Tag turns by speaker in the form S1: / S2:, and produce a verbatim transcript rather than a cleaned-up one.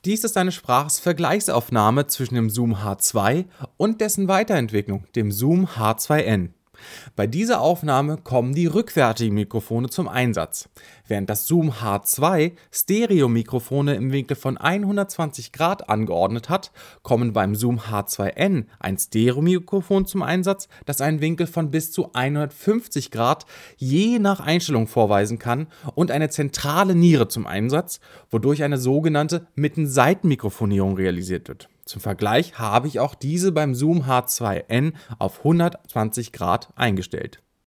S1: Dies ist eine Sprachvergleichsaufnahme zwischen dem Zoom H zwei und dessen Weiterentwicklung, dem Zoom H zwei N. Bei dieser Aufnahme kommen die rückwärtigen Mikrofone zum Einsatz. Während das Zoom H zwei Stereomikrofone im Winkel von hundertzwanzig Grad angeordnet hat, kommen beim Zoom H zwei N ein Stereomikrofon zum Einsatz, das einen Winkel von bis zu hundertfünfzig Grad je nach Einstellung vorweisen kann, und eine zentrale Niere zum Einsatz, wodurch eine sogenannte Mittenseitenmikrofonierung realisiert wird. Zum Vergleich habe ich auch diese beim Zoom H zwei N auf hundertzwanzig Grad eingestellt.